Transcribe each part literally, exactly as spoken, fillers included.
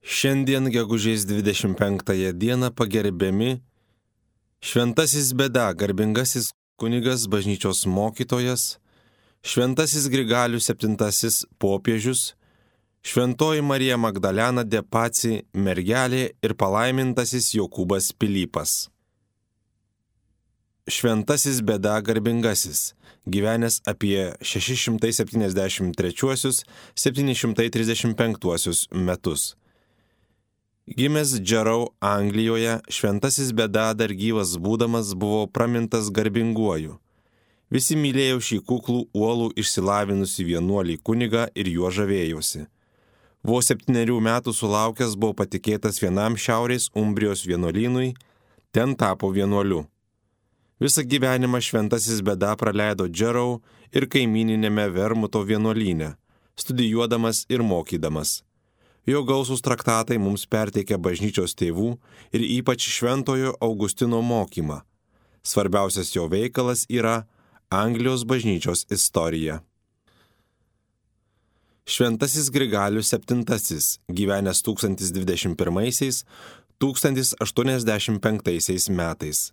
Šiandien gegužės dvidešimt penktąją dieną pagerbiami Šventasis Beda, garbingasis kunigas, bažnyčios mokytojas, Šventasis Grigalius septintasis popiežius, Šventoji Marija Magdalena de Paci mergelė ir palaimintasis Jokūbas Pilypas. Šventasis Beda garbingasis, gyvenęs apie šeši šimtai septyniasdešimt trečiuosius - septyni šimtai trisdešimt penktuosius metus. Gimęs Džerau, Anglijoje, Šventasis Beda dar gyvas būdamas buvo pramintas garbinguoju. Visi mylėjo šį kuklų, uolų, išsilavinusi vienuolį kunigą ir juo žavėjosi. Vos septynerių metų sulaukęs buvo patikėtas vienam Šiaurės Umbrijos vienuolynui, ten tapo vienuoliu. Visą gyvenimą Šventasis Beda praleido Džerau ir kaimininėme Vermuto vienuolyne, studijuodamas ir mokydamas. Jo gausūs traktatai mums perteikia bažnyčios tėvų ir ypač Šventojo Augustino mokymą. Svarbiausias jo veikalas yra Anglijos bažnyčios istorija. Šventasis Grigalius septintasis, gyvenęs tūkstantis dvidešimt pirmaisiais - tūkstantis aštuoniasdešimt penktaisiais metais.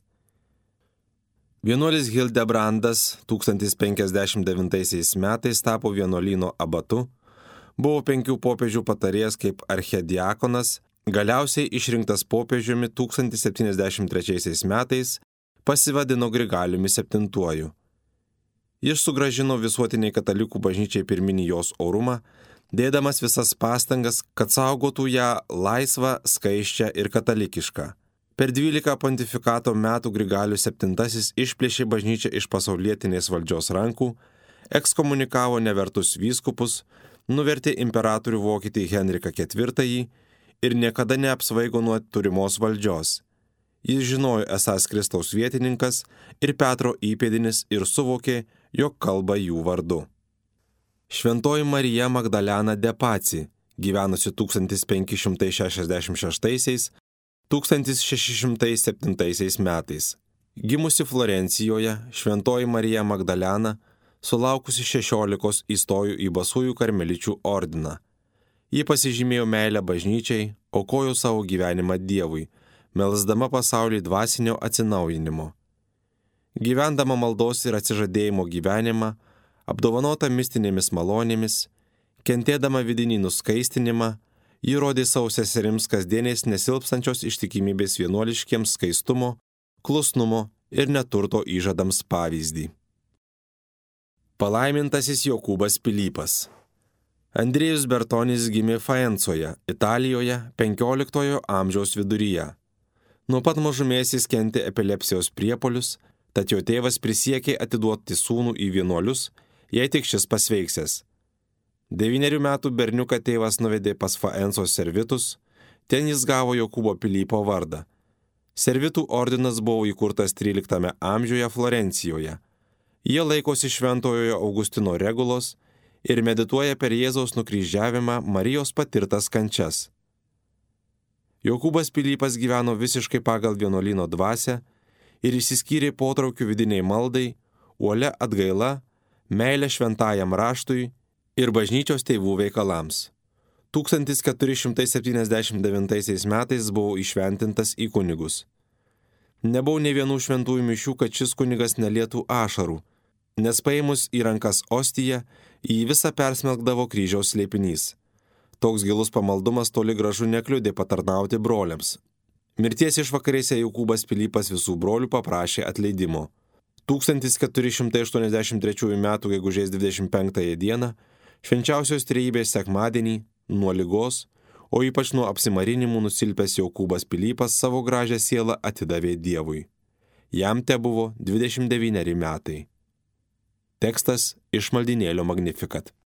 Vienuolis Hildebrandas tūkstantis penkiasdešimt devintaisiais metais tapo vienuolyno abatu, buvo penkių popiežių patarėjas kaip archidiakonas, galiausiai išrinktas popiežiumi tūkstantis septyniasdešimt trečiaisiais metais, pasivadino Grigaliumi septintuoju. Jis sugrąžino visuotiniai katalikų bažnyčiai pirminį jos orumą, dėdamas visas pastangas, kad saugotų ją laisvą, skaisčią ir katalikišką. Per dvylika pontifikato metų Grigalius septintasis išplėšė bažnyčią iš pasaulietinės valdžios rankų, ekskomunikavo nevertus vyskupus, nuvertė imperatorių vokietį Henriką ketvirtąjį ir niekada neapsvaigo nuo turimos valdžios. Jis žinojo esąs Kristaus vietininkas ir Petro įpėdinis ir suvokė, jog kalba jų vardu. Šventoji Marija Magdalena de Paci, gyvenusi tūkstantis penki šimtai šešiasdešimt šeštaisiais - tūkstantis šeši šimtai septintaisiais metais. Gimusi Florencijoje, Šventoji Marija Magdalena sulaukusi šešiolikos įstojo į Basųjų karmeličių ordiną. Ji pasižymėjo meilę bažnyčiai, aukojo savo gyvenimą Dievui, melsdama pasauliui dvasinio atsinaujinimo. Gyvendama maldos ir atsižadėjimo gyvenimą, apdovanota mistinėmis malonėmis, kentėdama vidinį nuskaistinimą, ji rodė savo seserims kasdienės nesilpstančios ištikimybės vienuoliškiems skaistumo, klusnumo ir neturto įžadams pavyzdį. Palaimintasis Jokūbas Pilypas. Andrėjus Bertonis gimė Faencoje, Italijoje, penkioliktojo amžiaus viduryje. Nuo pat mažumės jis kentė epilepsijos priepuolius, tad jo tėvas prisiekė atiduoti sūnų į vienuolius, jei tik šis pasveiksęs. Devynerių metų berniuką tėvas nuvedė pas Faencos servitus, ten jis gavo Jokūbo Pilypo vardą. Servitų ordinas buvo įkurtas tryliktame amžiuje Florencijoje. Jie laikosi Šventojo Augustino regulos ir medituoja per Jėzaus nukryžiavimą, Marijos patirtas kančias. Jokūbas Pilypas gyveno visiškai pagal vienuolyno dvasią ir išsiskyrė potraukiu vidiniai maldai, uolia atgaila, meilė šventajam raštui ir bažnyčios tėvų veikalams. tūkstantis keturi šimtai septyniasdešimt devintaisiais metais buvo įšventintas į kunigus. Nebuvo nė vienų šventųjų mišių, kad šis kunigas nelietų ašarų, nes paėmus į rankas ostiją, jį visą persmelkdavo kryžiaus slėpinys. Toks gilus pamaldumas toli gražu nekliudė patarnauti broliams. Mirties išvakarėse Jokūbas Pilypas visų brolių paprašė atleidimo. tūkstantis keturi šimtai aštuoniasdešimt trečiųjų metų gegužės dvidešimt penktąją dieną, švenčiausios trejybės sekmadienį, nuo ligos, o ypač nuo apsimarinimų nusilpęs Jokūbas Pilypas savo gražią sielą atidavė Dievui. Jam tebuvo dvidešimt devyneri metai. Tekstas iš maldynėlio Magnificat.